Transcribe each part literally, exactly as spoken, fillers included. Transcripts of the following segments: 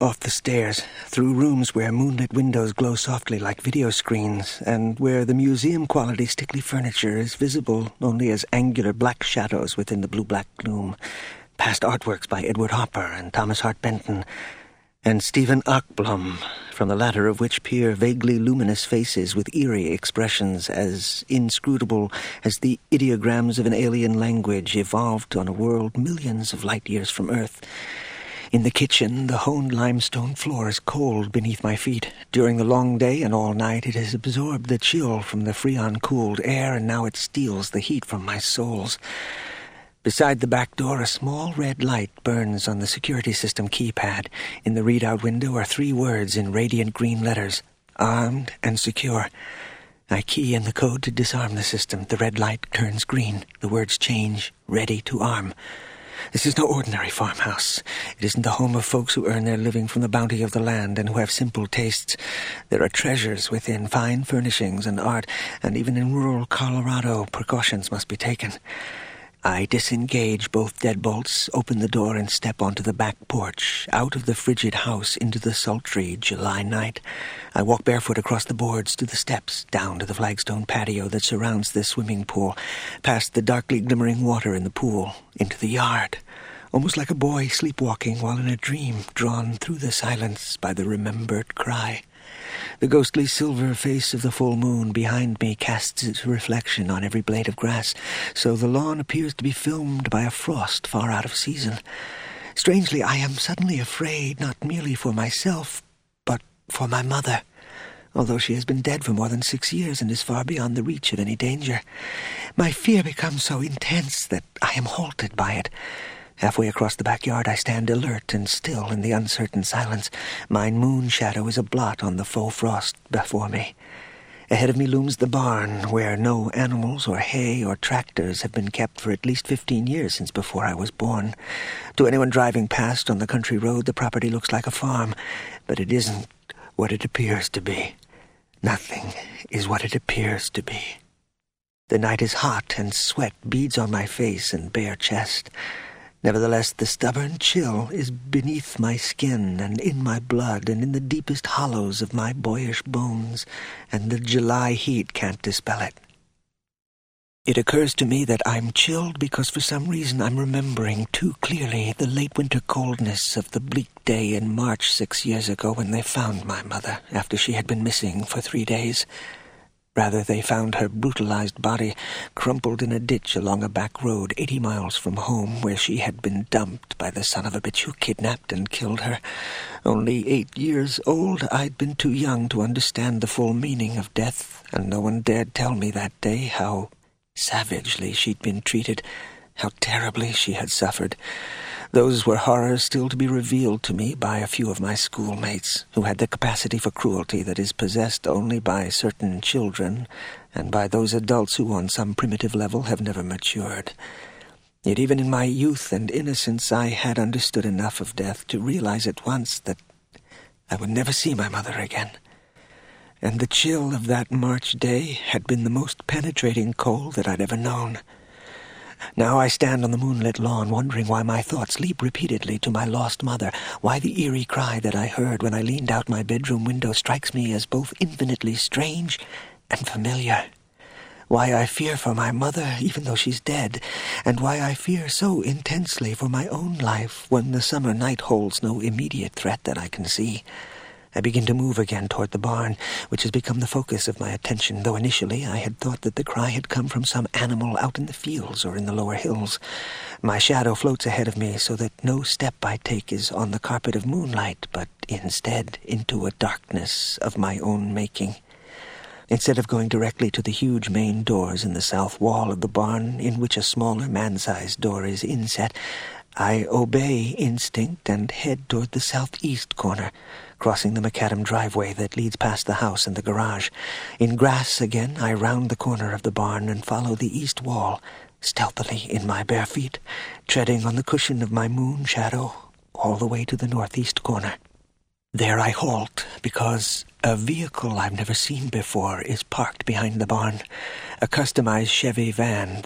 Off the stairs, through rooms where moonlit windows glow softly like video screens, and where the museum-quality stickly furniture is visible only as angular black shadows within the blue-black gloom, past artworks by Edward Hopper and Thomas Hart Benton, and Stephen Ackblom, from the latter of which peer vaguely luminous faces with eerie expressions as inscrutable as the ideograms of an alien language evolved on a world millions of light years from Earth. In the kitchen, the honed limestone floor is cold beneath my feet. During the long day and all night, it has absorbed the chill from the freon-cooled air, and now it steals the heat from my soles. Beside the back door, a small red light burns on the security system keypad. In the readout window are three words in radiant green letters: armed and secure. I key in the code to disarm the system. The red light turns green. The words change: ready to arm. This is no ordinary farmhouse. It isn't the home of folks who earn their living from the bounty of the land and who have simple tastes. There are treasures within, fine furnishings and art, and even in rural Colorado, precautions must be taken. I disengage both deadbolts, open the door, and step onto the back porch, out of the frigid house into the sultry July night. I walk barefoot across the boards to the steps, down to the flagstone patio that surrounds the swimming pool, past the darkly glimmering water in the pool, into the yard, almost like a boy sleepwalking while in a dream, drawn through the silence by the remembered cry. The ghostly silver face of the full moon behind me casts its reflection on every blade of grass, so the lawn appears to be filmed by a frost far out of season. Strangely, I am suddenly afraid, not merely for myself, but for my mother, although she has been dead for more than six years and is far beyond the reach of any danger. My fear becomes so intense that I am halted by it. Halfway across the backyard, I stand alert and still in the uncertain silence. My moon shadow is a blot on the faux frost before me. Ahead of me looms the barn, where no animals or hay or tractors have been kept for at least fifteen years since before I was born. To anyone driving past on the country road, the property looks like a farm, but it isn't what it appears to be. Nothing is what it appears to be. The night is hot, and sweat beads on my face and bare chest. Nevertheless, the stubborn chill is beneath my skin and in my blood and in the deepest hollows of my boyish bones, and the July heat can't dispel it. It occurs to me that I'm chilled because for some reason I'm remembering too clearly the late winter coldness of the bleak day in March six years ago when they found my mother after she had been missing for three days. Rather, they found her brutalized body crumpled in a ditch along a back road eighty miles from home, where she had been dumped by the son of a bitch who kidnapped and killed her. Only eight years old, I'd been too young to understand the full meaning of death, and no one dared tell me that day how savagely she'd been treated, how terribly she had suffered. Those were horrors still to be revealed to me by a few of my schoolmates, who had the capacity for cruelty that is possessed only by certain children, and by those adults who on some primitive level have never matured. Yet even in my youth and innocence I had understood enough of death to realize at once that I would never see my mother again. And the chill of that March day had been the most penetrating cold that I'd ever known. Now I stand on the moonlit lawn, wondering why my thoughts leap repeatedly to my lost mother, why the eerie cry that I heard when I leaned out my bedroom window strikes me as both infinitely strange and familiar, why I fear for my mother even though she's dead, and why I fear so intensely for my own life when the summer night holds no immediate threat that I can see. I begin to move again toward the barn, which has become the focus of my attention, though initially I had thought that the cry had come from some animal out in the fields or in the lower hills. My shadow floats ahead of me so that no step I take is on the carpet of moonlight, but instead into a darkness of my own making. Instead of going directly to the huge main doors in the south wall of the barn, in which a smaller man-sized door is inset, I obey instinct and head toward the southeast corner, crossing the macadam driveway that leads past the house and the garage. In grass again, I round the corner of the barn and follow the east wall, stealthily in my bare feet, treading on the cushion of my moon shadow all the way to the northeast corner. There I halt, because a vehicle I've never seen before is parked behind the barn, a customized Chevy van that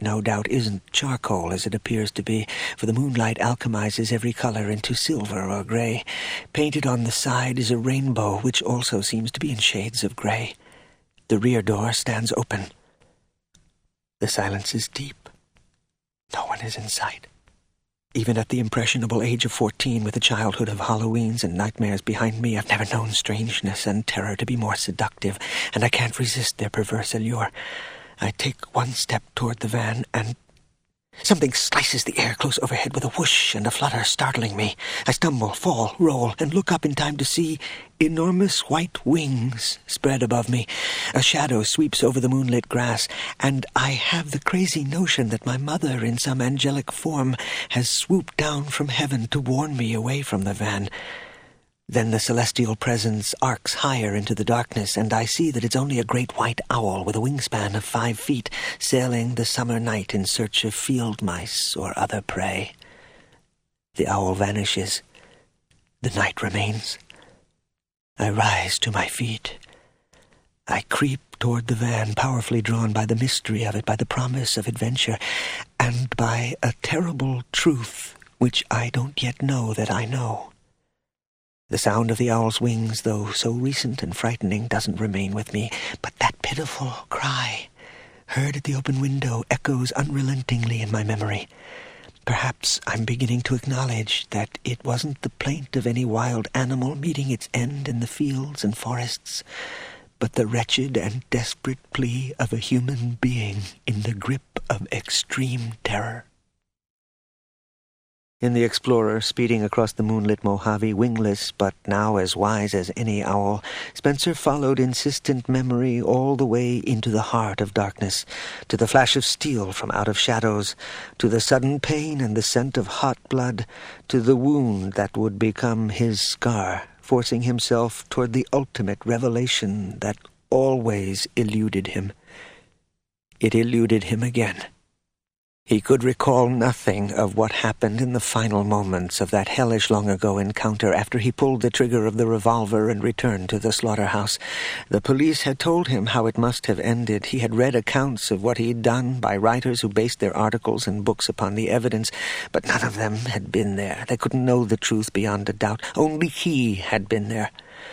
no doubt isn't charcoal as it appears to be, for the moonlight alchemizes every color into silver or gray. Painted on the side is a rainbow, which also seems to be in shades of gray. The rear door stands open. The silence is deep. No one is in sight. Even at the impressionable age of fourteen, with a childhood of Halloweens and nightmares behind me, I've never known strangeness and terror to be more seductive, and I can't resist their perverse allure. I take one step toward the van, and something slices the air close overhead with a whoosh and a flutter, startling me. I stumble, fall, roll, and look up in time to see enormous white wings spread above me. A shadow sweeps over the moonlit grass, and I have the crazy notion that my mother, in some angelic form, has swooped down from heaven to warn me away from the van. Then the celestial presence arcs higher into the darkness, and I see that it's only a great white owl with a wingspan of five feet, sailing the summer night in search of field mice or other prey. The owl vanishes. The night remains. I rise to my feet. I creep toward the van, powerfully drawn by the mystery of it, by the promise of adventure, and by a terrible truth which I don't yet know that I know. The sound of the owl's wings, though so recent and frightening, doesn't remain with me, but that pitiful cry, heard at the open window, echoes unrelentingly in my memory. Perhaps I'm beginning to acknowledge that it wasn't the plaint of any wild animal meeting its end in the fields and forests, but the wretched and desperate plea of a human being in the grip of extreme terror. In the Explorer, speeding across the moonlit Mojave, wingless but now as wise as any owl, Spencer followed insistent memory all the way into the heart of darkness, to the flash of steel from out of shadows, to the sudden pain and the scent of hot blood, to the wound that would become his scar, forcing himself toward the ultimate revelation that always eluded him. It eluded him again. He could recall nothing of what happened in the final moments of that hellish long-ago encounter after he pulled the trigger of the revolver and returned to the slaughterhouse. The police had told him how it must have ended. He had read accounts of what he'd done by writers who based their articles and books upon the evidence, but none of them had been there. They couldn't know the truth beyond a doubt. Only he had been there.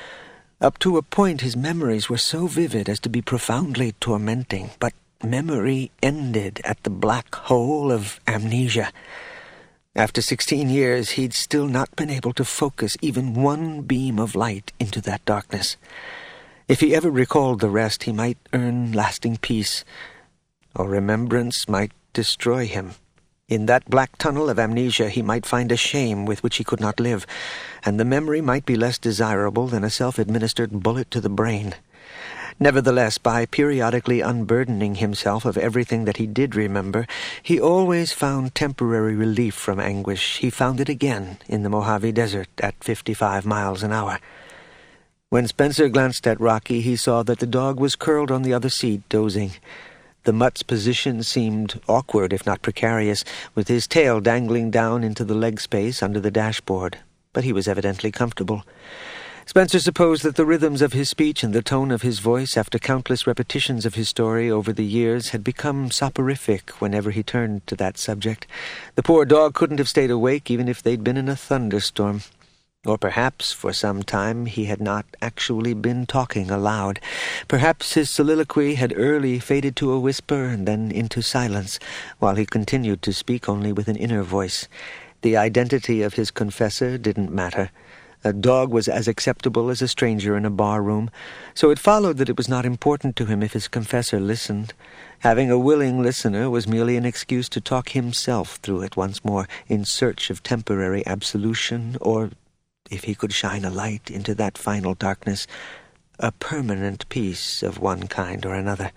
Up to a point, his memories were so vivid as to be profoundly tormenting, but memory ended at the black hole of amnesia. After sixteen years, he'd still not been able to focus even one beam of light into that darkness. If he ever recalled the rest, he might earn lasting peace, or remembrance might destroy him. In that black tunnel of amnesia, he might find a shame with which he could not live, and the memory might be less desirable than a self-administered bullet to the brain. Nevertheless, by periodically unburdening himself of everything that he did remember, he always found temporary relief from anguish. He found it again in the Mojave Desert at fifty-five miles an hour. When Spencer glanced at Rocky, he saw that the dog was curled on the other seat, dozing. The mutt's position seemed awkward, if not precarious, with his tail dangling down into the leg space under the dashboard, but he was evidently comfortable. Spencer supposed that the rhythms of his speech and the tone of his voice, after countless repetitions of his story over the years, had become soporific whenever he turned to that subject. The poor dog couldn't have stayed awake even if they'd been in a thunderstorm. Or perhaps, for some time, he had not actually been talking aloud. Perhaps his soliloquy had early faded to a whisper and then into silence, while he continued to speak only with an inner voice. The identity of his confessor didn't matter. A dog was as acceptable as a stranger in a bar-room, so it followed that it was not important to him if his confessor listened. Having a willing listener was merely an excuse to talk himself through it once more, in search of temporary absolution, or, if he could shine a light into that final darkness, a permanent peace of one kind or another.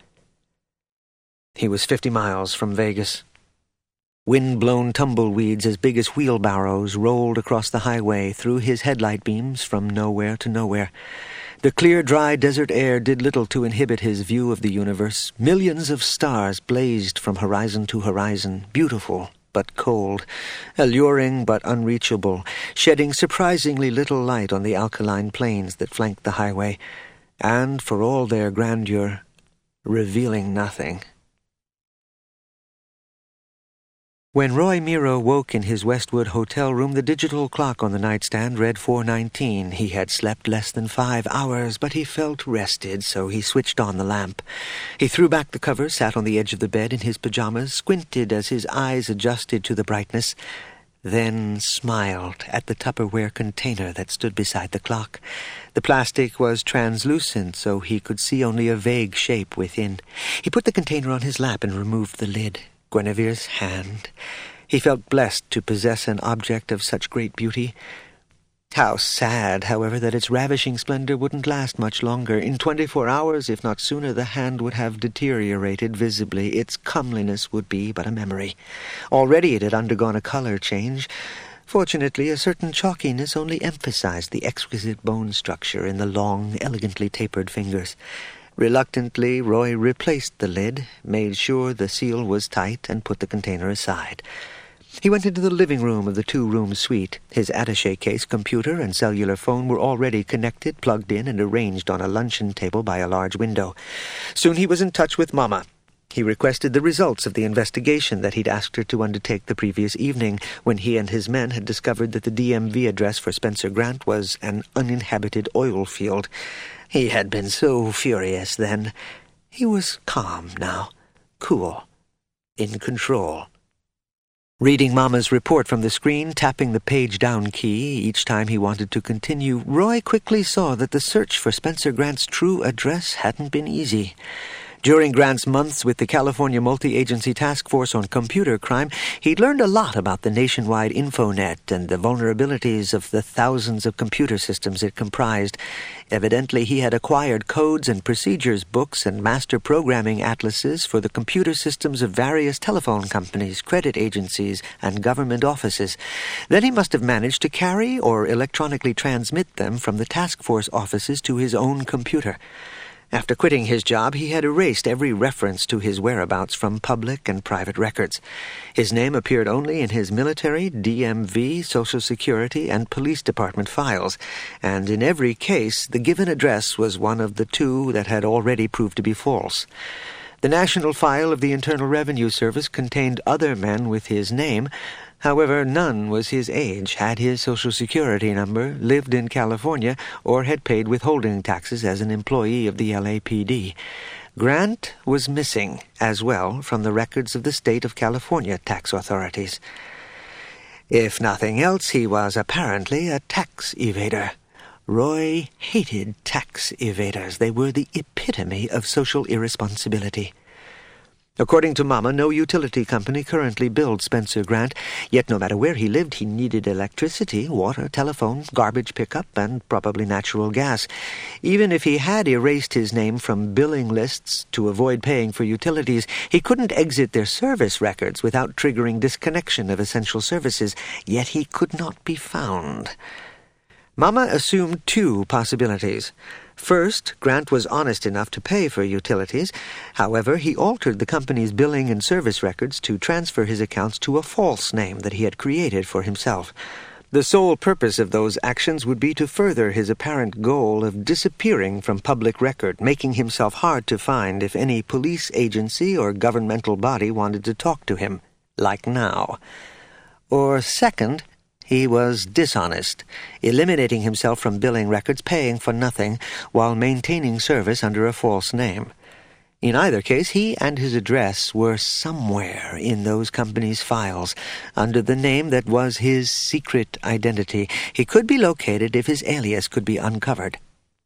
He was fifty miles from Vegas. Wind-blown tumbleweeds as big as wheelbarrows rolled across the highway through his headlight beams from nowhere to nowhere. The clear, dry desert air did little to inhibit his view of the universe. Millions of stars blazed from horizon to horizon, beautiful but cold, alluring but unreachable, shedding surprisingly little light on the alkaline plains that flanked the highway, and, for all their grandeur, revealing nothing. When Roy Miro woke in his Westwood hotel room, the digital clock on the nightstand read four nineteen. He had slept less than five hours, but he felt rested, so he switched on the lamp. He threw back the covers, sat on the edge of the bed in his pajamas, squinted as his eyes adjusted to the brightness, then smiled at the Tupperware container that stood beside the clock. The plastic was translucent, so he could see only a vague shape within. He put the container on his lap and removed the lid. Guinevere's hand. He felt blessed to possess an object of such great beauty. How sad, however, that its ravishing splendor wouldn't last much longer. In twenty-four hours, if not sooner, the hand would have deteriorated visibly. Its comeliness would be but a memory. Already it had undergone a color change. Fortunately, a certain chalkiness only emphasized the exquisite bone structure in the long, elegantly tapered fingers. Reluctantly, Roy replaced the lid, made sure the seal was tight, and put the container aside. He went into the living room of the two-room suite. His attaché case, computer, and cellular phone were already connected, plugged in, and arranged on a luncheon table by a large window. Soon he was in touch with Mama. He requested the results of the investigation that he'd asked her to undertake the previous evening, when he and his men had discovered that the D M V address for Spencer Grant was an uninhabited oil field. He had been so furious then. He was calm now, cool, in control. Reading Mama's report from the screen, tapping the page-down key each time he wanted to continue, Roy quickly saw that the search for Spencer Grant's true address hadn't been easy. During Grant's months with the California Multi-Agency Task Force on Computer Crime, he'd learned a lot about the nationwide infonet and the vulnerabilities of the thousands of computer systems it comprised. Evidently, he had acquired codes and procedures books and master programming atlases for the computer systems of various telephone companies, credit agencies, and government offices. Then he must have managed to carry or electronically transmit them from the task force offices to his own computer. After quitting his job, he had erased every reference to his whereabouts from public and private records. His name appeared only in his military, D M V, Social Security, and police department files, and in every case, the given address was one of the two that had already proved to be false. The national file of the Internal Revenue Service contained other men with his name. However, none was his age, had his Social Security number, lived in California, or had paid withholding taxes as an employee of the L A P D. Grant was missing, as well, from the records of the state of California tax authorities. If nothing else, he was apparently a tax evader. Roy hated tax evaders. They were the epitome of social irresponsibility. According to Mama, no utility company currently billed Spencer Grant, yet no matter where he lived, he needed electricity, water, telephone, garbage pickup, and probably natural gas. Even if he had erased his name from billing lists to avoid paying for utilities, he couldn't exit their service records without triggering disconnection of essential services, yet he could not be found. Mama assumed two possibilities. First, Grant was honest enough to pay for utilities. However, he altered the company's billing and service records to transfer his accounts to a false name that he had created for himself. The sole purpose of those actions would be to further his apparent goal of disappearing from public record, making himself hard to find if any police agency or governmental body wanted to talk to him, like now. Or second, he was dishonest, eliminating himself from billing records, paying for nothing, while maintaining service under a false name. In either case, he and his address were somewhere in those companies' files, under the name that was his secret identity. He could be located if his alias could be uncovered.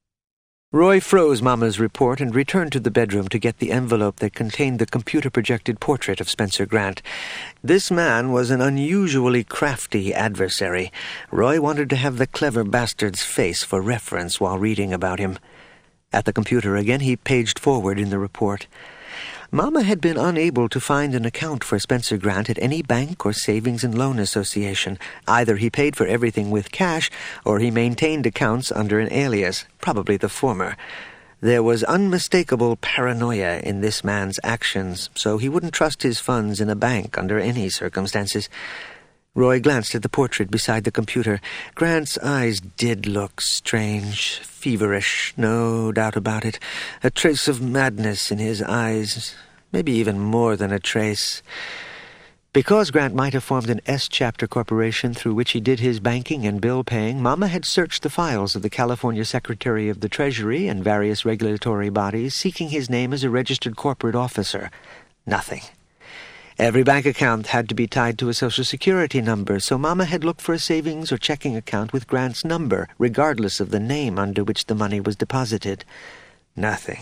Roy froze Mama's report and returned to the bedroom to get the envelope that contained the computer-projected portrait of Spencer Grant. This man was an unusually crafty adversary. Roy wanted to have the clever bastard's face for reference while reading about him. At the computer again, he paged forward in the report. Mama had been unable to find an account for Spencer Grant at any bank or savings and loan association. Either he paid for everything with cash, or he maintained accounts under an alias, probably the former. There was unmistakable paranoia in this man's actions, so he wouldn't trust his funds in a bank under any circumstances. Roy glanced at the portrait beside the computer. Grant's eyes did look strange, feverish, no doubt about it. A trace of madness in his eyes, maybe even more than a trace. Because Grant might have formed an S-chapter corporation through which he did his banking and bill-paying, Mama had searched the files of the California Secretary of the Treasury and various regulatory bodies, seeking his name as a registered corporate officer. Nothing. Every bank account had to be tied to a Social Security number, so Mama had looked for a savings or checking account with Grant's number, regardless of the name under which the money was deposited. Nothing.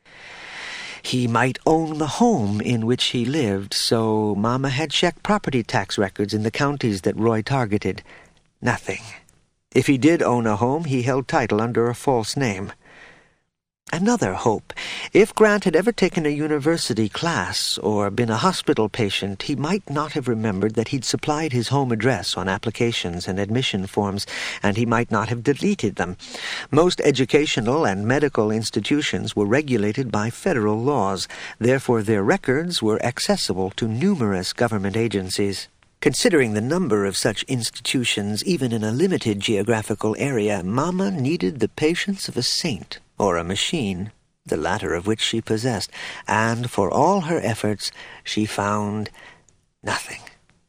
He might own the home in which he lived, so Mama had checked property tax records in the counties that Roy targeted. Nothing. If he did own a home, he held title under a false name. Another hope. If Grant had ever taken a university class or been a hospital patient, he might not have remembered that he'd supplied his home address on applications and admission forms, and he might not have deleted them. Most educational and medical institutions were regulated by federal laws. Therefore, their records were accessible to numerous government agencies. Considering the number of such institutions, even in a limited geographical area, Mama needed the patience of a saint or a machine, the latter of which she possessed, and for all her efforts she found nothing.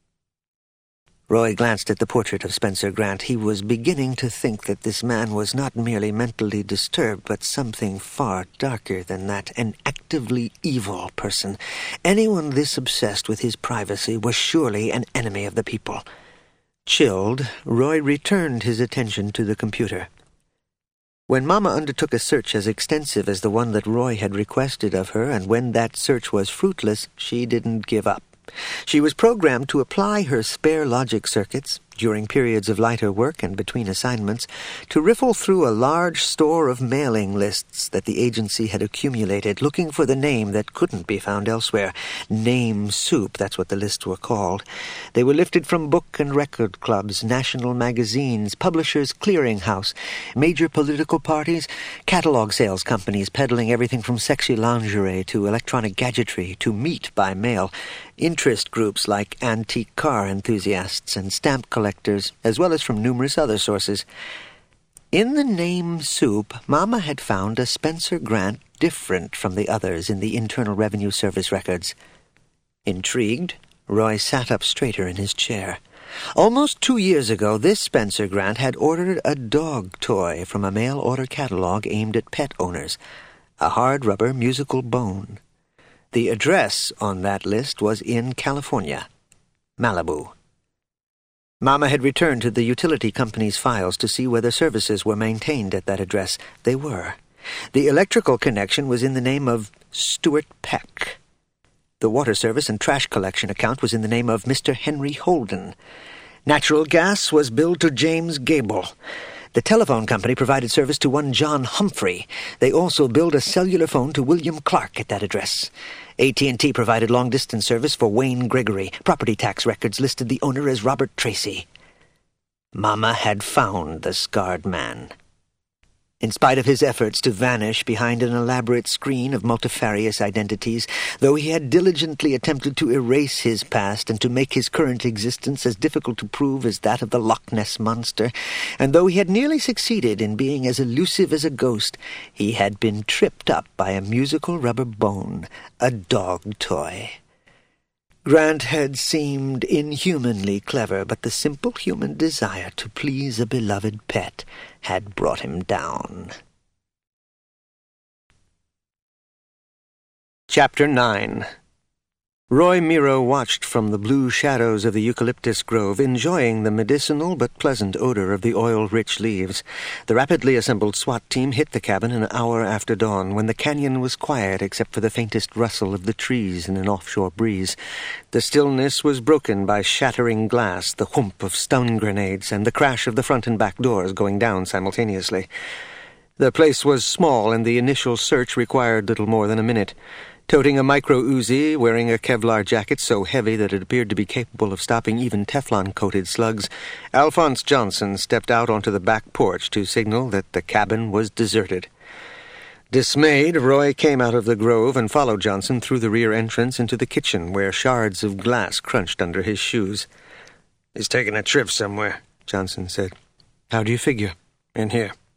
Roy glanced at the portrait of Spencer Grant. He was beginning to think that this man was not merely mentally disturbed, but something far darker than that, an actively evil person. Anyone this obsessed with his privacy was surely an enemy of the people. Chilled, Roy returned his attention to the computer. When Mama undertook a search as extensive as the one that Roy had requested of her, and when that search was fruitless, she didn't give up. She was programmed to apply her spare logic circuits, during periods of lighter work and between assignments, to riffle through a large store of mailing lists that the agency had accumulated, looking for the name that couldn't be found elsewhere. Name soup, that's what the lists were called. They were lifted from book and record clubs, national magazines, publishers' clearinghouse, major political parties, catalog sales companies peddling everything from sexy lingerie to electronic gadgetry to meat by mail, interest groups like antique car enthusiasts and stamp collectors, as well as from numerous other sources. In the name soup, Mama had found a Spencer Grant different from the others in the Internal Revenue Service records. Intrigued, Roy sat up straighter in his chair. Almost two years ago, this Spencer Grant had ordered a dog toy from a mail-order catalog aimed at pet owners, a hard-rubber musical bone. The address on that list was in California, Malibu. Mama had returned to the utility company's files to see whether services were maintained at that address. They were. The electrical connection was in the name of Stuart Peck. The water service and trash collection account was in the name of Mister Henry Holden. Natural gas was billed to James Gable. The telephone company provided service to one John Humphrey. They also billed a cellular phone to William Clark at that address. A T and T provided long-distance service for Wayne Gregory. Property tax records listed the owner as Robert Tracy. Mama had found the scarred man. In spite of his efforts to vanish behind an elaborate screen of multifarious identities, though he had diligently attempted to erase his past and to make his current existence as difficult to prove as that of the Loch Ness Monster, and though he had nearly succeeded in being as elusive as a ghost, he had been tripped up by a musical rubber bone, a dog toy. Grant had seemed inhumanly clever, but the simple human desire to please a beloved pet had brought him down. Chapter nine. Roy Miro watched from the blue shadows of the eucalyptus grove, enjoying the medicinal but pleasant odor of the oil-rich leaves. The rapidly assembled SWAT team hit the cabin an hour after dawn, when the canyon was quiet except for the faintest rustle of the trees in an offshore breeze. The stillness was broken by shattering glass, the whoomp of stun grenades, and the crash of the front and back doors going down simultaneously. The place was small, and the initial search required little more than a minute. Toting a micro-Uzi, wearing a Kevlar jacket so heavy that it appeared to be capable of stopping even Teflon-coated slugs, Alphonse Johnson stepped out onto the back porch to signal that the cabin was deserted. Dismayed, Roy came out of the grove and followed Johnson through the rear entrance into the kitchen, where shards of glass crunched under his shoes. "He's taking a trip somewhere," Johnson said. "How do you figure?" "In here."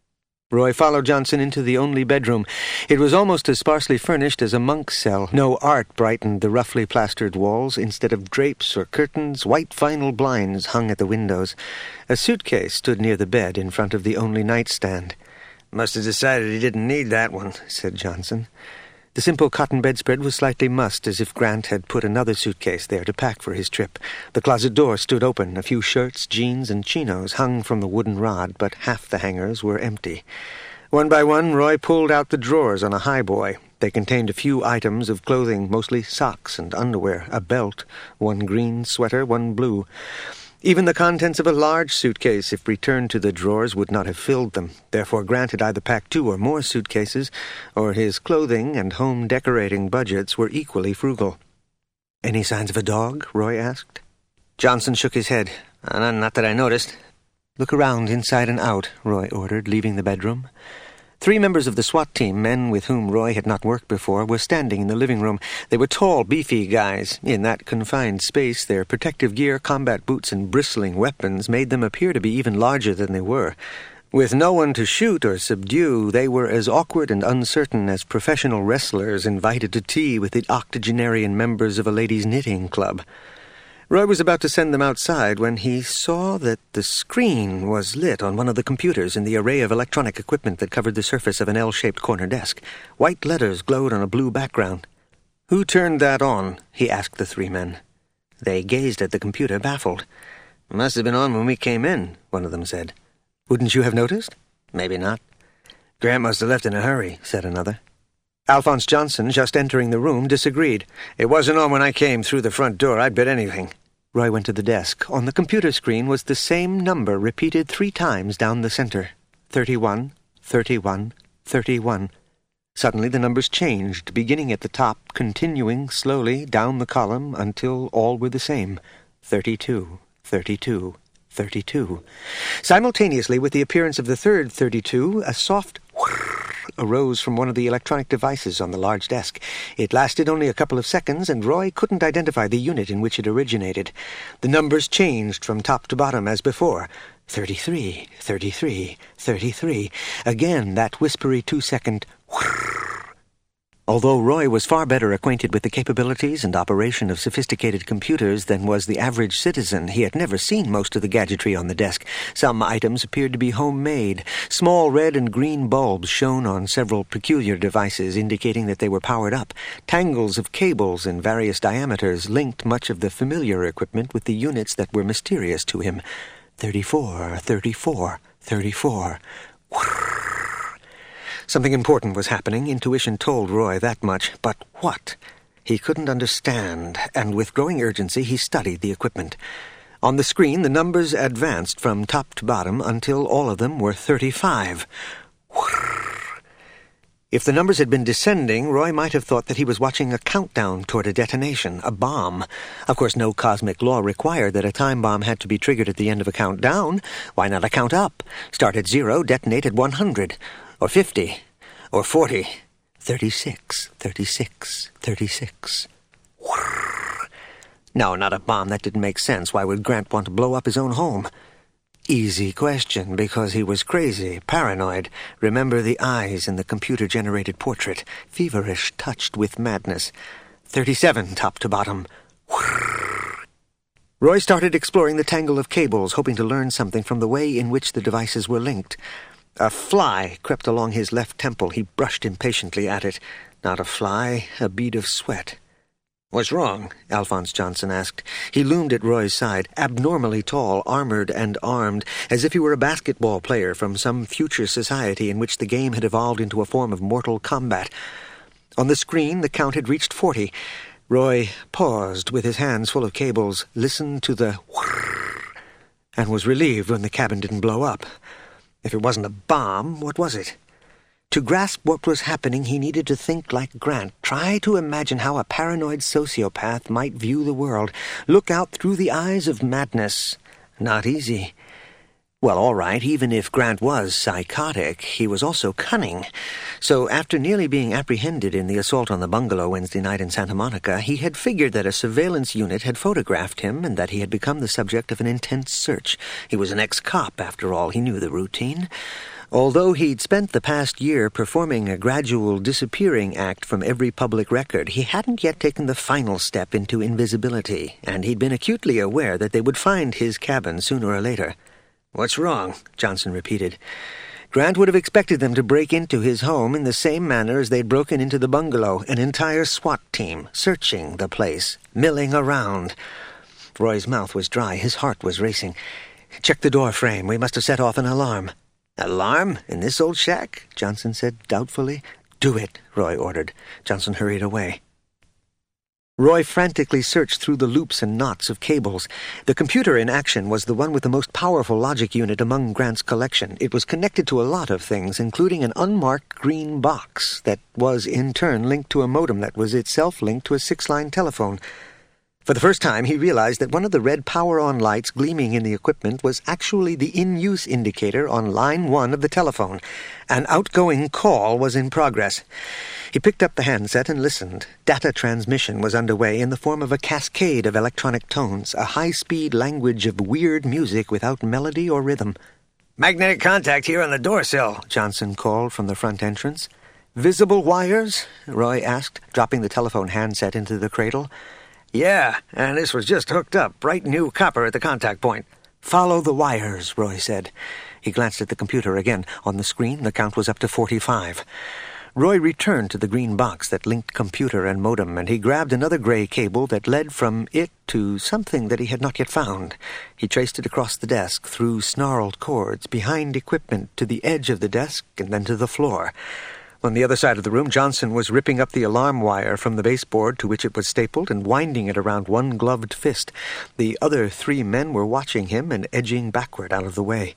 Roy followed Johnson into the only bedroom. It was almost as sparsely furnished as a monk's cell. No art brightened the roughly plastered walls. Instead of drapes or curtains, white vinyl blinds hung at the windows. A suitcase stood near the bed in front of the only nightstand. "Must have decided he didn't need that one," said Johnson. The simple cotton bedspread was slightly mussed, as if Grant had put another suitcase there to pack for his trip. The closet door stood open. A few shirts, jeans, and chinos hung from the wooden rod, but half the hangers were empty. One by one, Roy pulled out the drawers on a highboy. They contained a few items of clothing, mostly socks and underwear, a belt, one green sweater, one blue. Even the contents of a large suitcase, if returned to the drawers, would not have filled them. Therefore Grant had either packed two or more suitcases, or his clothing and home decorating budgets were equally frugal. "Any signs of a dog?" Roy asked. Johnson shook his head. Uh, not that I noticed." "Look around, inside and out," Roy ordered, leaving the bedroom. Three members of the SWAT team, men with whom Roy had not worked before, were standing in the living room. They were tall, beefy guys. In that confined space, their protective gear, combat boots, and bristling weapons made them appear to be even larger than they were. With no one to shoot or subdue, they were as awkward and uncertain as professional wrestlers invited to tea with the octogenarian members of a ladies' knitting club. Roy was about to send them outside when he saw that the screen was lit on one of the computers in the array of electronic equipment that covered the surface of an L-shaped corner desk. White letters glowed on a blue background. "Who turned that on?" he asked the three men. They gazed at the computer, baffled. "Must have been on when we came in," one of them said. "Wouldn't you have noticed?" "Maybe not." "Grant must have left in a hurry," said another. Alphonse Johnson, just entering the room, disagreed. "It wasn't on when I came through the front door, I'd bet anything." Roy went to the desk. On the computer screen was the same number repeated three times down the center. Thirty-one, thirty-one, thirty-one. Suddenly the numbers changed, beginning at the top, continuing slowly down the column until all were the same. Thirty-two, thirty-two, thirty-two. Simultaneously with the appearance of the third thirty-two, a soft whirr arose from one of the electronic devices on the large desk. It lasted only a couple of seconds, and Roy couldn't identify the unit in which it originated. The numbers changed from top to bottom as before. Thirty-three, thirty-three, thirty-three. Again that whispery two-second whirr. Although Roy was far better acquainted with the capabilities and operation of sophisticated computers than was the average citizen, he had never seen most of the gadgetry on the desk. Some items appeared to be homemade. Small red and green bulbs shone on several peculiar devices, indicating that they were powered up. Tangles of cables in various diameters linked much of the familiar equipment with the units that were mysterious to him. Thirty-four, thirty-four, thirty-four. Whirr. Something important was happening. Intuition told Roy that much. But what? He couldn't understand, and with growing urgency he studied the equipment. On the screen, the numbers advanced from top to bottom until all of them were thirty-five. If the numbers had been descending, Roy might have thought that he was watching a countdown toward a detonation, a bomb. Of course, no cosmic law required that a time bomb had to be triggered at the end of a countdown. Why not a count up? Start at zero, detonate at one hundred. Or fifty, or forty, thirty-six, thirty-six, thirty-six. Whirr. No, not a bomb. That didn't make sense. Why would Grant want to blow up his own home? Easy question, because he was crazy, paranoid. Remember the eyes in the computer-generated portrait, feverish, touched with madness. Thirty-seven, top to bottom. Whirr. Roy started exploring the tangle of cables, hoping to learn something from the way in which the devices were linked. A fly crept along his left temple. He brushed impatiently at it. Not a fly, a bead of sweat. "What's wrong?" Alphonse Johnson asked. He loomed at Roy's side, abnormally tall, armored and armed, as if he were a basketball player from some future society in which the game had evolved into a form of mortal combat. On the screen, the count had reached forty. Roy paused with his hands full of cables, listened to the whirr, and was relieved when the cabin didn't blow up. If it wasn't a bomb, what was it? To grasp what was happening, he needed to think like Grant. Try to imagine how a paranoid sociopath might view the world. Look out through the eyes of madness. Not easy. Well, all right, even if Grant was psychotic, he was also cunning. So after nearly being apprehended in the assault on the bungalow Wednesday night in Santa Monica, he had figured that a surveillance unit had photographed him and that he had become the subject of an intense search. He was an ex-cop, after all. He knew the routine. Although he'd spent the past year performing a gradual disappearing act from every public record, he hadn't yet taken the final step into invisibility, and he'd been acutely aware that they would find his cabin sooner or later. "What's wrong?" Johnson repeated. Grant would have expected them to break into his home in the same manner as they'd broken into the bungalow, an entire SWAT team, searching the place, milling around. Roy's mouth was dry, his heart was racing. "Check the door frame. We must have set off an alarm." "Alarm? In this old shack?" Johnson said doubtfully. "Do it," Roy ordered. Johnson hurried away. Roy frantically searched through the loops and knots of cables. The computer in action was the one with the most powerful logic unit among Grant's collection. It was connected to a lot of things, including an unmarked green box that was in turn linked to a modem that was itself linked to a six-line telephone. For the first time, he realized that one of the red power-on lights gleaming in the equipment was actually the in-use indicator on line one of the telephone. An outgoing call was in progress. He picked up the handset and listened. Data transmission was underway in the form of a cascade of electronic tones, a high-speed language of weird music without melody or rhythm. "Magnetic contact here on the door sill," Johnson called from the front entrance. "Visible wires?" Roy asked, dropping the telephone handset into the cradle. "Yeah, and this was just hooked up. Bright new copper at the contact point." "Follow the wires," Roy said. He glanced at the computer again. On the screen, the count was up to forty-five. Roy returned to the green box that linked computer and modem, and he grabbed another gray cable that led from it to something that he had not yet found. He traced it across the desk, through snarled cords, behind equipment, to the edge of the desk, and then to the floor. On the other side of the room, Johnson was ripping up the alarm wire from the baseboard to which it was stapled and winding it around one gloved fist. The other three men were watching him and edging backward out of the way.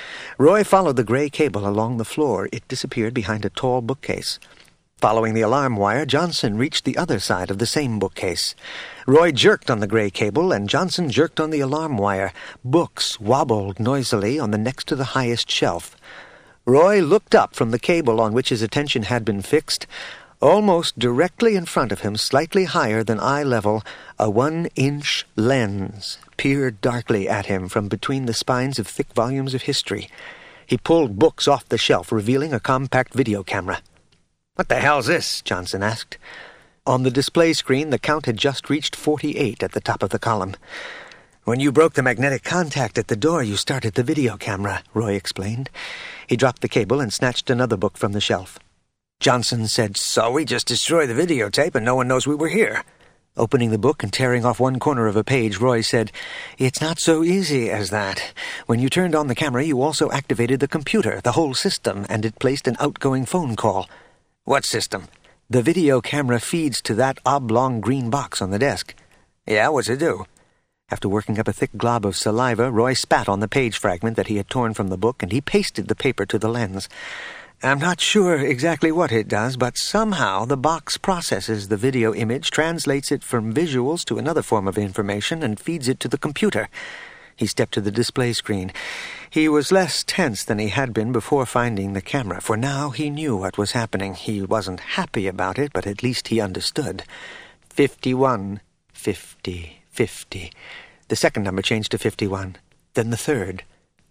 Roy followed the gray cable along the floor. It disappeared behind a tall bookcase. Following the alarm wire, Johnson reached the other side of the same bookcase. Roy jerked on the gray cable, and Johnson jerked on the alarm wire. Books wobbled noisily on the next to the highest shelf. Roy looked up from the cable on which his attention had been fixed. Almost directly in front of him, slightly higher than eye level, a one-inch lens peered darkly at him from between the spines of thick volumes of history. He pulled books off the shelf, revealing a compact video camera. "What the hell's this?" Johnson asked. On the display screen, the count had just reached forty-eight at the top of the column. "When you broke the magnetic contact at the door, you started the video camera," Roy explained. He dropped the cable and snatched another book from the shelf. Johnson said, "So we just destroyed the videotape and no one knows we were here." Opening the book and tearing off one corner of a page, Roy said, "It's not so easy as that. When you turned on the camera, you also activated the computer, the whole system, and it placed an outgoing phone call." "What system?" "The video camera feeds to that oblong green box on the desk." "Yeah, what's it do?" After working up a thick glob of saliva, Roy spat on the page fragment that he had torn from the book, and he pasted the paper to the lens. "I'm not sure exactly what it does, but somehow the box processes the video image, translates it from visuals to another form of information, and feeds it to the computer." He stepped to the display screen. He was less tense than he had been before finding the camera, for now he knew what was happening. He wasn't happy about it, but at least he understood. Fifty-one, fifty, fifty. The second number changed to fifty-one, then the third.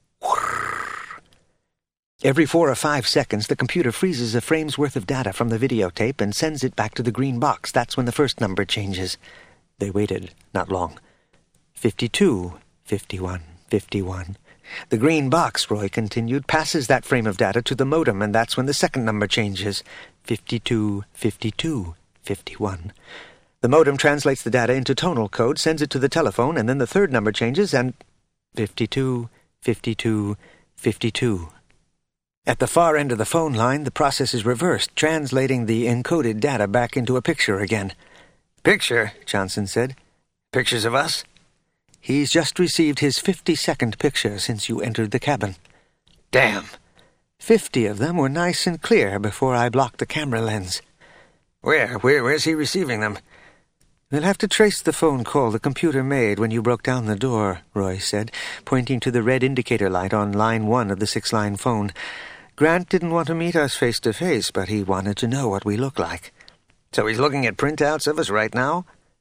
Every four or five seconds, the computer freezes a frame's worth of data from the videotape and sends it back to the green box. That's when the first number changes. They waited not long. Fifty-two, fifty-one, fifty-one. The green box, Roy continued, passes that frame of data to the modem, and that's when the second number changes. Fifty-two, fifty-two, fifty-one. The modem translates the data into tonal code, sends it to the telephone, and then the third number changes, and fifty-two, fifty-two, fifty-two. At the far end of the phone line, the process is reversed, translating the encoded data back into a picture again. "Picture?" Johnson said. "Pictures of us?" "He's just received his fifty-second picture since you entered the cabin." "Damn!" Fifty of them were nice and clear before I blocked the camera lens." Where? Where? Where's he receiving them?" "We'll have to trace the phone call the computer made when you broke down the door," Roy said, pointing to the red indicator light on line one of the six-line phone. "Grant didn't want to meet us face-to-face, but he wanted to know what we look like." "So he's looking at printouts of us right now?"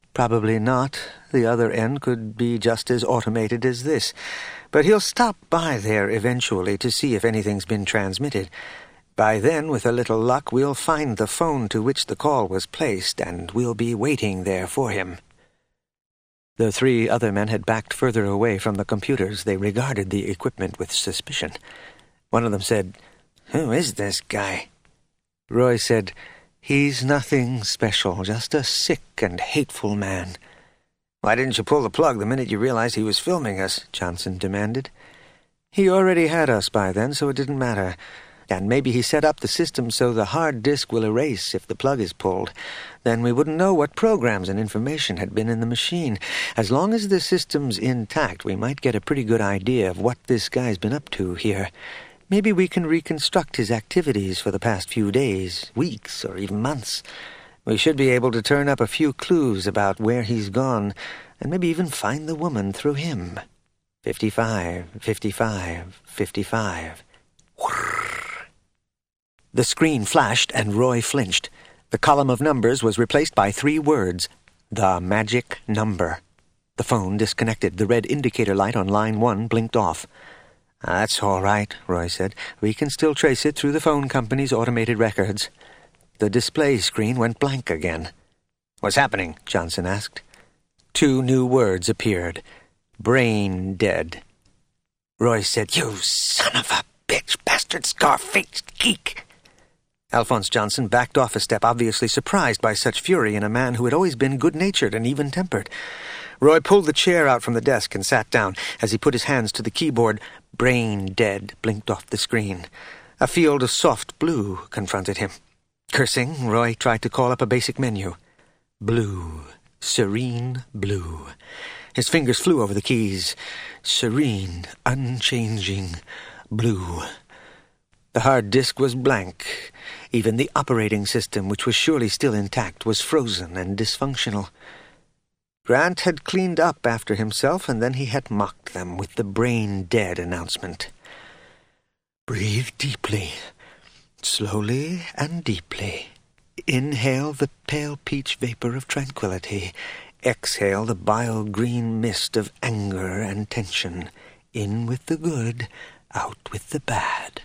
Probably not. The other end could be just as automated as this. But he'll stop by there eventually to see if anything's been transmitted. By then, with a little luck, we'll find the phone to which the call was placed, and we'll be waiting there for him. The three other men had backed further away from the computers. They regarded the equipment with suspicion. One of them said, "Who is this guy?" Roy said, "He's nothing special, just a sick and hateful man." "Why didn't you pull the plug the minute you realized he was filming us?" Johnson demanded. "He already had us by then, so it didn't matter. And maybe he set up the system so the hard disk will erase if the plug is pulled. Then we wouldn't know what programs and information had been in the machine. As long as the system's intact, we might get a pretty good idea of what this guy's been up to here. Maybe we can reconstruct his activities for the past few days, weeks, or even months. We should be able to turn up a few clues about where he's gone, and maybe even find the woman through him. Fifty-five, fifty-five, fifty-five. The screen flashed, and Roy flinched. The column of numbers was replaced by three words: the magic number. The phone disconnected. The red indicator light on line one blinked off. "That's all right," Roy said. "We can still trace it through the phone company's automated records." The display screen went blank again. "What's happening?" Johnson asked. Two new words appeared. Brain dead. Roy said, "You son of a bitch, bastard, scar-faced geek!" Alphonse Johnson backed off a step, obviously surprised by such fury in a man who had always been good-natured and even-tempered. Roy pulled the chair out from the desk and sat down. As he put his hands to the keyboard, "Brain dead" blinked off the screen. A field of soft blue confronted him. Cursing, Roy tried to call up a basic menu. Blue. Serene blue. His fingers flew over the keys. Serene, unchanging, blue. The hard disk was blank. Even the operating system, which was surely still intact, was frozen and dysfunctional. Grant had cleaned up after himself, and then he had mocked them with the brain-dead announcement. Breathe deeply, slowly and deeply. Inhale the pale peach vapor of tranquility. Exhale the bile-green mist of anger and tension. In with the good, out with the bad.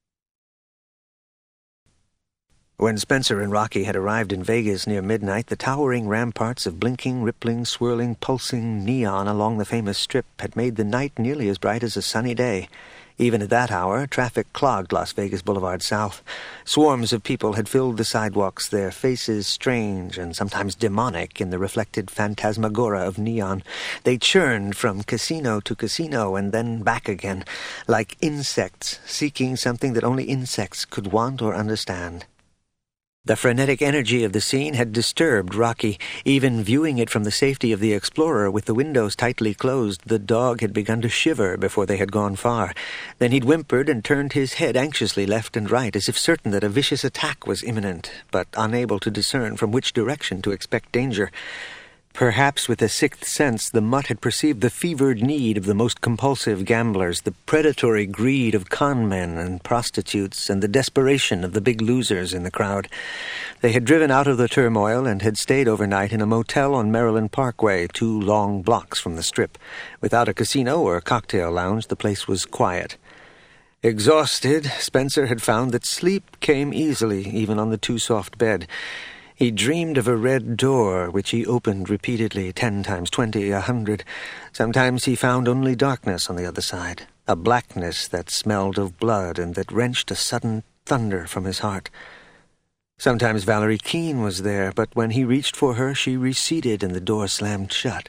When Spencer and Rocky had arrived in Vegas near midnight, the towering ramparts of blinking, rippling, swirling, pulsing neon along the famous strip had made the night nearly as bright as a sunny day. Even at that hour, traffic clogged Las Vegas Boulevard South. Swarms of people had filled the sidewalks, their faces strange and sometimes demonic in the reflected phantasmagora of neon. They churned from casino to casino and then back again, like insects seeking something that only insects could want or understand. The frenetic energy of the scene had disturbed Rocky. Even viewing it from the safety of the Explorer with the windows tightly closed, the dog had begun to shiver before they had gone far. Then he'd whimpered and turned his head anxiously left and right, as if certain that a vicious attack was imminent, but unable to discern from which direction to expect danger. Perhaps with a sixth sense, the mutt had perceived the fevered need of the most compulsive gamblers, the predatory greed of con men and prostitutes, and the desperation of the big losers in the crowd. They had driven out of the turmoil and had stayed overnight in a motel on Maryland Parkway, two long blocks from the Strip. Without a casino or a cocktail lounge, the place was quiet. Exhausted, Spencer had found that sleep came easily, even on the too-soft bed. He dreamed of a red door, which he opened repeatedly, ten times, twenty, a hundred. Sometimes he found only darkness on the other side, a blackness that smelled of blood and that wrenched a sudden thunder from his heart. Sometimes Valerie Keene was there, but when he reached for her, she receded and the door slammed shut.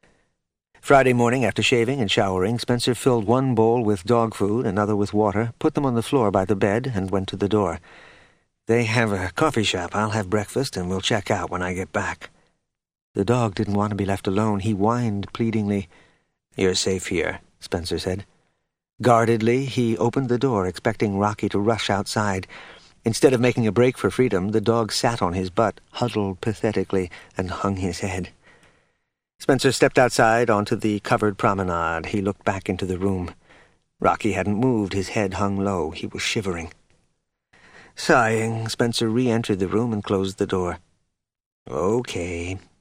Friday morning, after shaving and showering, Spencer filled one bowl with dog food, another with water, put them on the floor by the bed, and went to the door. "They have a coffee shop. I'll have breakfast, and we'll check out when I get back." The dog didn't want to be left alone. He whined pleadingly. "You're safe here," Spencer said. Guardedly, he opened the door, expecting Rocky to rush outside. Instead of making a break for freedom, the dog sat on his butt, huddled pathetically, and hung his head. Spencer stepped outside onto the covered promenade. He looked back into the room. Rocky hadn't moved. His head hung low. He was shivering. Sighing, Spencer re-entered the room and closed the door. "Okay,"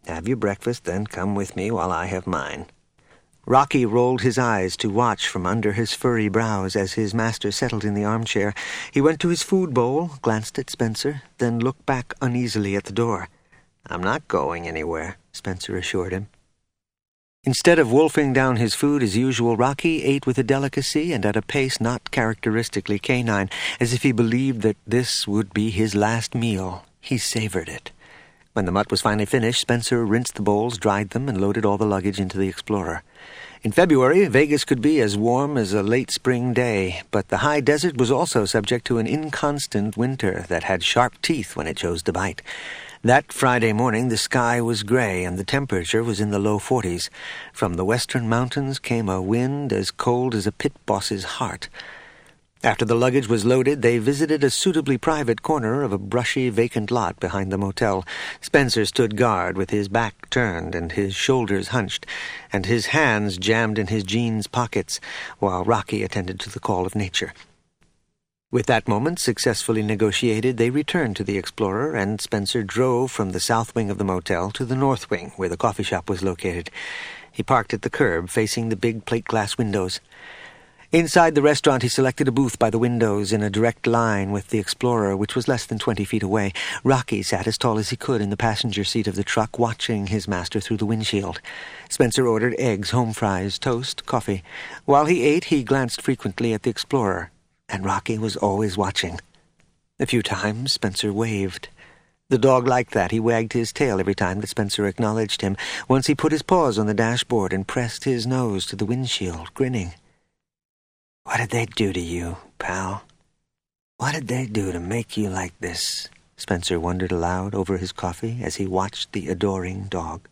Have your breakfast, then come with me while I have mine." Rocky rolled his eyes to watch from under his furry brows as his master settled in the armchair. He went to his food bowl, glanced at Spencer, then looked back uneasily at the door. "I'm not going anywhere," Spencer assured him. Instead of wolfing down his food as usual, Rocky ate with a delicacy and at a pace not characteristically canine, as if he believed that this would be his last meal. He savored it. When the mutt was finally finished, Spencer rinsed the bowls, dried them, and loaded all the luggage into the Explorer. In February, Vegas could be as warm as a late spring day, but the high desert was also subject to an inconstant winter that had sharp teeth when it chose to bite. That Friday morning the sky was gray and the temperature was in the low forties. From the western mountains came a wind as cold as a pit boss's heart. After the luggage was loaded, they visited a suitably private corner of a brushy, vacant lot behind the motel. Spencer stood guard with his back turned and his shoulders hunched, and his hands jammed in his jeans pockets, while Rocky attended to the call of nature. With that moment successfully negotiated, they returned to the Explorer, and Spencer drove from the south wing of the motel to the north wing, where the coffee shop was located. He parked at the curb, facing the big plate-glass windows. Inside the restaurant, he selected a booth by the windows in a direct line with the Explorer, which was less than twenty feet away. Rocky sat as tall as he could in the passenger seat of the truck, watching his master through the windshield. Spencer ordered eggs, home fries, toast, coffee. While he ate, he glanced frequently at the Explorer, and Rocky was always watching. A few times, Spencer waved. The dog liked that. He wagged his tail every time that Spencer acknowledged him. Once he put his paws on the dashboard and pressed his nose to the windshield, grinning. "What did they do to you, pal? What did they do to make you like this?" Spencer wondered aloud over his coffee as he watched the adoring dog.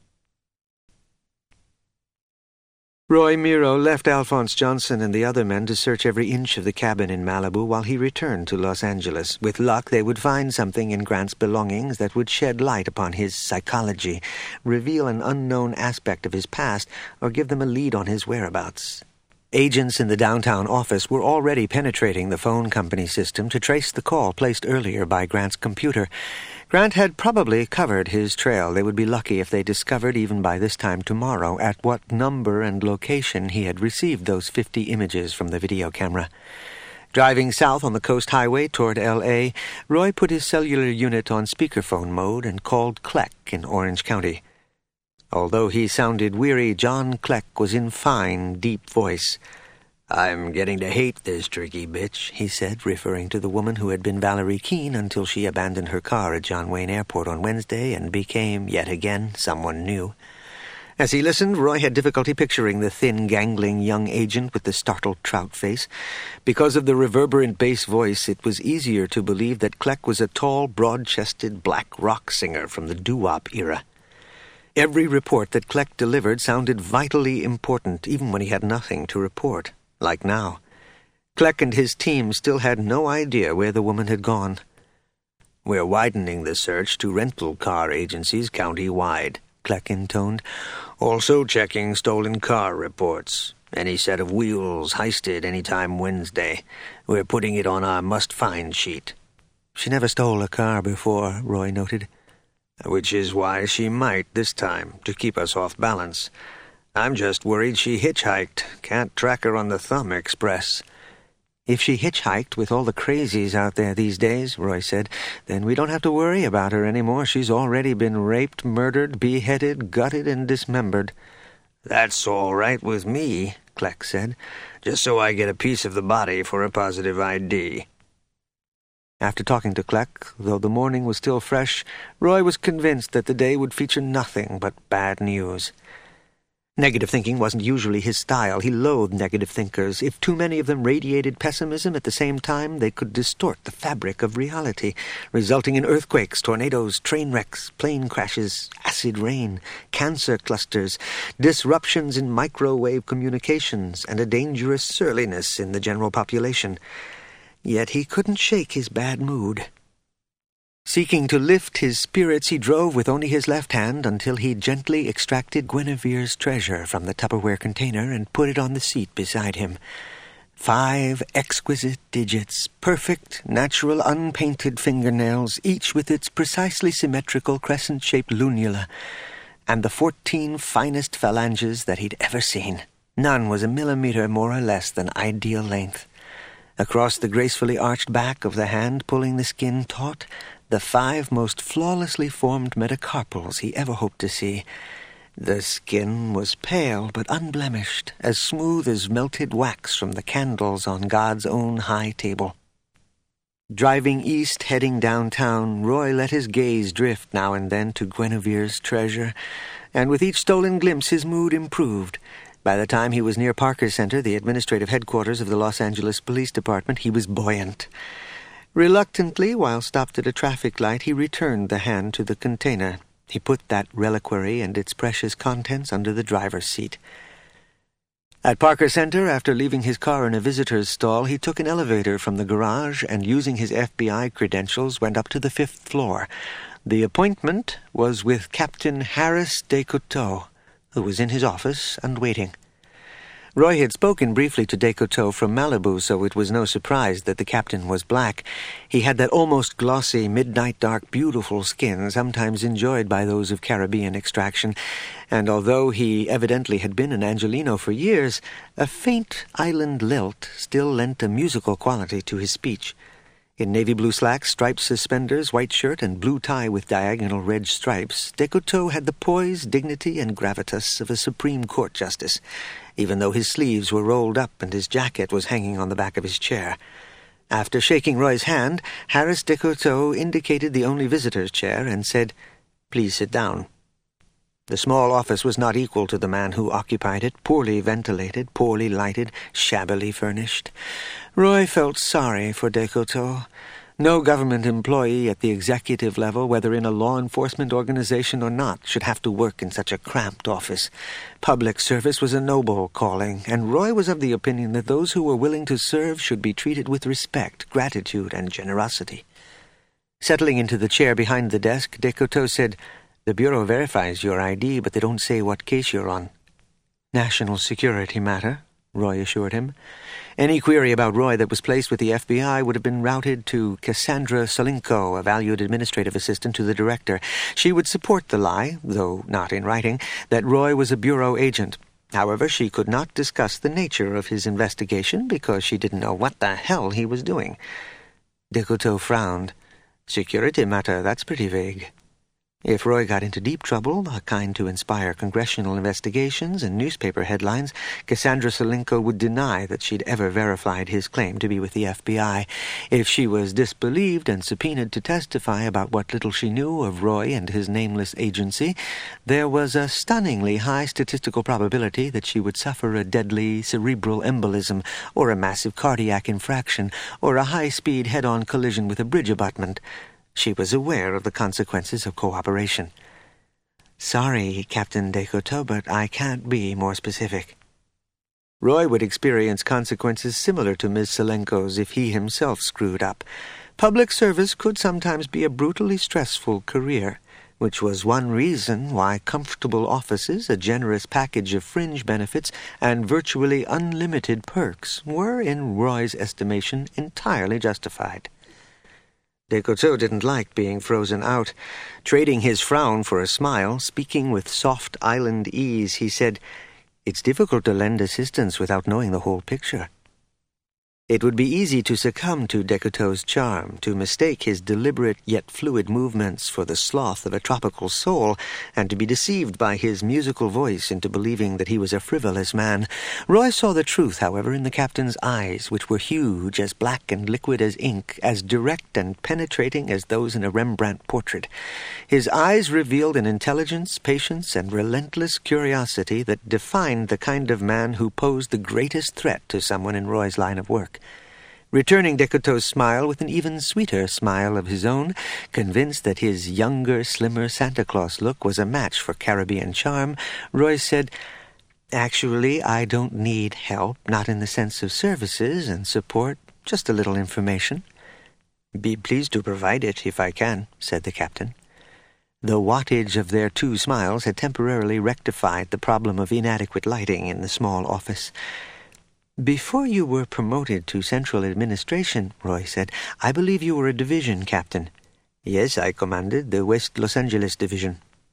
Roy Miro left Alphonse Johnson and the other men to search every inch of the cabin in Malibu while he returned to Los Angeles. With luck, they would find something in Grant's belongings that would shed light upon his psychology, reveal an unknown aspect of his past, or give them a lead on his whereabouts. Agents in the downtown office were already penetrating the phone company system to trace the call placed earlier by Grant's computer. Grant had probably covered his trail. They would be lucky if they discovered, even by this time tomorrow, at what number and location he had received those fifty images from the video camera. Driving south on the coast highway toward L A, Roy put his cellular unit on speakerphone mode and called Kleck in Orange County. Although he sounded weary, John Kleck was in fine, deep voice. "I'm getting to hate this tricky bitch," he said, referring to the woman who had been Valerie Keene until she abandoned her car at John Wayne Airport on Wednesday and became, yet again, someone new. As he listened, Roy had difficulty picturing the thin, gangling young agent with the startled trout face. Because of the reverberant bass voice, it was easier to believe that Kleck was a tall, broad-chested black rock singer from the doo-wop era. Every report that Kleck delivered sounded vitally important, even when he had nothing to report, like now. Kleck and his team still had no idea where the woman had gone. "We're widening the search to rental car agencies county-wide," Kleck intoned. "Also checking stolen car reports. Any set of wheels heisted any time Wednesday. We're putting it on our must-find sheet." "She never stole a car before," Roy noted. "Which is why she might this time, to keep us off balance. I'm just worried she hitchhiked. Can't track her on the Thumb Express." "If she hitchhiked with all the crazies out there these days," Roy said, "then we don't have to worry about her anymore. She's already been raped, murdered, beheaded, gutted, and dismembered." "That's all right with me," Kleck said, "just so I get a piece of the body for a positive I D. After talking to Kleck, though the morning was still fresh, Roy was convinced that the day would feature nothing but bad news. Negative thinking wasn't usually his style. He loathed negative thinkers. If too many of them radiated pessimism at the same time, they could distort the fabric of reality, resulting in earthquakes, tornadoes, train wrecks, plane crashes, acid rain, cancer clusters, disruptions in microwave communications, and a dangerous surliness in the general population. Yet he couldn't shake his bad mood. Seeking to lift his spirits, he drove with only his left hand until he gently extracted Guinevere's treasure from the Tupperware container and put it on the seat beside him. Five exquisite digits, perfect, natural, unpainted fingernails, each with its precisely symmetrical crescent-shaped lunula. and the fourteen finest phalanges that he'd ever seen. None was a millimeter more or less than ideal length. Across the gracefully arched back of the hand pulling the skin taut, the five most flawlessly formed metacarpals he ever hoped to see. The skin was pale but unblemished, as smooth as melted wax from the candles on God's own high table. Driving east, heading downtown, Roy let his gaze drift now and then to Guinevere's treasure, and with each stolen glimpse his mood improved. By the time he was near Parker Center, the administrative headquarters of the Los Angeles Police Department, he was buoyant. Reluctantly, while stopped at a traffic light, he returned the hand to the container. He put that reliquary and its precious contents under the driver's seat. At Parker Center, after leaving his car in a visitor's stall, he took an elevator from the garage and, using his F B I credentials, went up to the fifth floor. The appointment was with Captain Harris Descoteaux, who was in his office and waiting. Roy had spoken briefly to Descoteaux from Malibu, so it was no surprise that the captain was black. He had that almost glossy, midnight dark, beautiful skin, sometimes enjoyed by those of Caribbean extraction, and although he evidently had been an Angelino for years, a faint island lilt still lent a musical quality to his speech. In navy blue slacks, striped suspenders, white shirt, and blue tie with diagonal red stripes, Descoteaux had the poise, dignity, and gravitas of a Supreme Court justice, even though his sleeves were rolled up and his jacket was hanging on the back of his chair. After shaking Roy's hand, Harris Descoteaux indicated the only visitor's chair and said, "Please sit down." The small office was not equal to the man who occupied it, poorly ventilated, poorly lighted, shabbily furnished. Roy felt sorry for Descoteaux. No government employee at the executive level, whether in a law enforcement organization or not, should have to work in such a cramped office. Public service was a noble calling, and Roy was of the opinion that those who were willing to serve should be treated with respect, gratitude, and generosity. Settling into the chair behind the desk, Descoteaux said, "The Bureau verifies your I D, but they don't say what case you're on." "National security matter," Roy assured him. Any query about Roy that was placed with the F B I would have been routed to Cassandra Solinko, a valued administrative assistant to the director. She would support the lie, though not in writing, that Roy was a Bureau agent. However, she could not discuss the nature of his investigation because she didn't know what the hell he was doing. Descoteaux frowned. "Security matter, that's pretty vague." If Roy got into deep trouble, a kind to inspire congressional investigations and newspaper headlines, Cassandra Solinko would deny that she'd ever verified his claim to be with the F B I. If she was disbelieved and subpoenaed to testify about what little she knew of Roy and his nameless agency, there was a stunningly high statistical probability that she would suffer a deadly cerebral embolism, or a massive cardiac infraction, or a high-speed head-on collision with a bridge abutment. She was aware of the consequences of cooperation. "Sorry, Captain Descoteaux, but I can't be more specific." Roy would experience consequences similar to Miz Solinko's if he himself screwed up. Public service could sometimes be a brutally stressful career, which was one reason why comfortable offices, a generous package of fringe benefits, and virtually unlimited perks were, in Roy's estimation, entirely justified. Descoteaux didn't like being frozen out. Trading his frown for a smile, speaking with soft island ease, he said, "It's difficult to lend assistance without knowing the whole picture." It would be easy to succumb to Descoteaux's charm, to mistake his deliberate yet fluid movements for the sloth of a tropical soul, and to be deceived by his musical voice into believing that he was a frivolous man. Roy saw the truth, however, in the captain's eyes, which were huge, as black and liquid as ink, as direct and penetrating as those in a Rembrandt portrait. His eyes revealed an intelligence, patience, and relentless curiosity that defined the kind of man who posed the greatest threat to someone in Roy's line of work. Returning Descoteaux's smile with an even sweeter smile of his own, convinced that his younger, slimmer Santa Claus look was a match for Caribbean charm, Roy said, "Actually, I don't need help, not in the sense of services and support, just a little information." "Be pleased to provide it, if I can," said the captain. The wattage of their two smiles had temporarily rectified the problem of inadequate lighting in the small office. "Before you were promoted to Central Administration," Roy said, "I believe you were a division captain." "Yes, I commanded the West Los Angeles Division."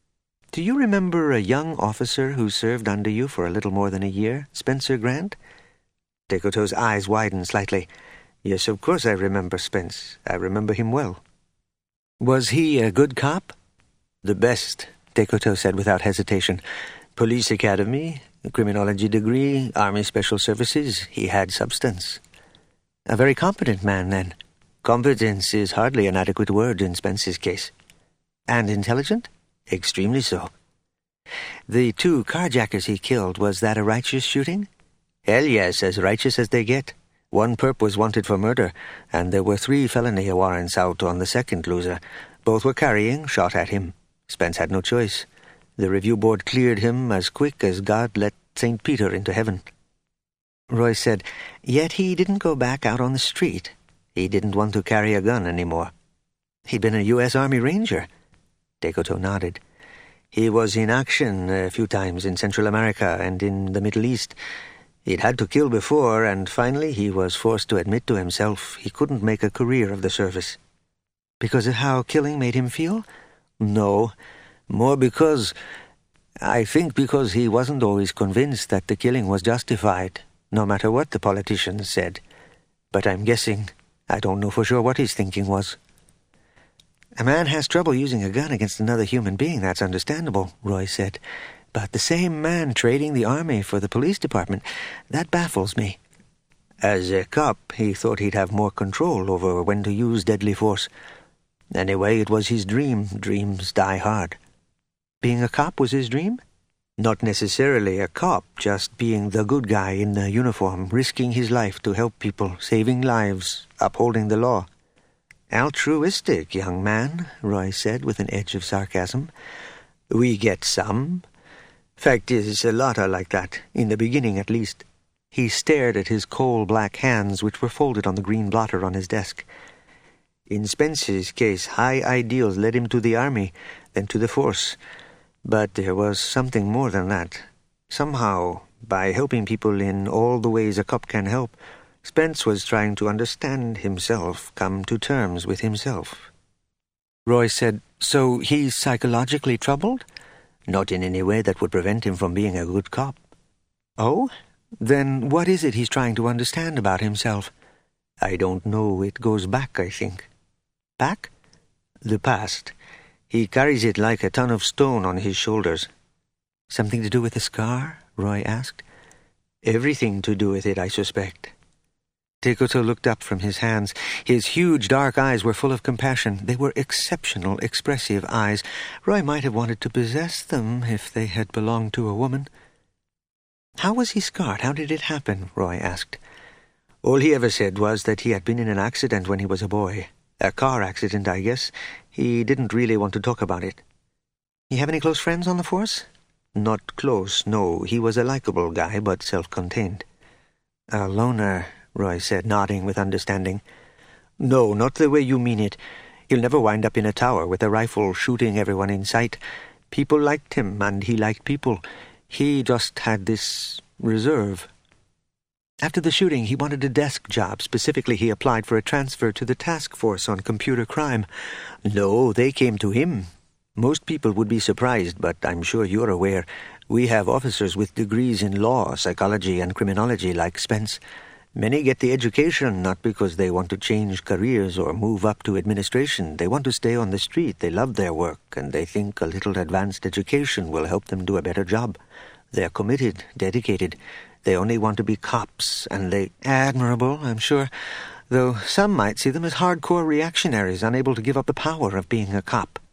Do you remember a young officer who served under you for a little more than a year, Spencer Grant? Decoteau's eyes widened slightly. Yes, of course I remember Spence. I remember him well. Was he a good cop? The best, Decoteau said without hesitation. Police academy, criminology degree, Army Special Services. He had substance. A very competent man, then. Competence is hardly an adequate word in Spence's case. And intelligent? Extremely so. The two carjackers he killed, was that a righteous shooting? Hell yes, as righteous as they get. One perp was wanted for murder, and there were three felony warrants out on the second loser. Both were carrying, shot at him. Spence had no choice. The review board cleared him as quick as God let Saint Peter into heaven. Roy said, yet he didn't go back out on the street. He didn't want to carry a gun anymore. He'd been a U S Army Ranger. Decoteau nodded. He was in action a few times in Central America and in the Middle East. He'd had to kill before, and finally he was forced to admit to himself he couldn't make a career of the service. Because of how killing made him feel? No, more because... I think because he wasn't always convinced that the killing was justified, no matter what the politicians said. But I'm guessing. I don't know for sure what his thinking was. A man has trouble using a gun against another human being, that's understandable, Roy said. But the same man trading the army for the police department, that baffles me. As a cop, he thought he'd have more control over when to use deadly force. Anyway, it was his dream. Dreams die hard. Being a cop was his dream? Not necessarily a cop, just being the good guy in the uniform, risking his life to help people, saving lives, upholding the law. Altruistic, young man, Roy said with an edge of sarcasm. We get some. Fact is, a lot are like that, in the beginning at least. He stared at his coal-black hands, which were folded on the green blotter on his desk. In Spence's case, high ideals led him to the army, then to the force. But there was something more than that. Somehow, by helping people in all the ways a cop can help, Spence was trying to understand himself, come to terms with himself. Roy said, so he's psychologically troubled? Not in any way that would prevent him from being a good cop. Oh? Then what is it he's trying to understand about himself? I don't know. It goes back, I think. Back? The past. He carries it like a ton of stone on his shoulders. Something to do with the scar? Roy asked. Everything to do with it, I suspect. Decoteau looked up from his hands. His huge dark eyes were full of compassion. They were exceptional, expressive eyes. Roy might have wanted to possess them if they had belonged to a woman. How was he scarred? How did it happen? Roy asked. All he ever said was that he had been in an accident when he was a boy. A car accident, I guess. He didn't really want to talk about it. You have any close friends on the force? Not close, no. He was a likable guy, but self-contained. A loner, Roy said, nodding with understanding. No, not the way you mean it. He'll never wind up in a tower with a rifle shooting everyone in sight. People liked him, and he liked people. He just had this reserve. After the shooting, he wanted a desk job. Specifically, he applied for a transfer to the task force on computer crime. No, they came to him. Most people would be surprised, but I'm sure you're aware. We have officers with degrees in law, psychology, and criminology like Spence. Many get the education not because they want to change careers or move up to administration. They want to stay on the street. They love their work, and they think a little advanced education will help them do a better job. They're committed, dedicated. They only want to be cops, and they... Admirable, I'm sure, though some might see them as hardcore reactionaries unable to give up the power of being a cop.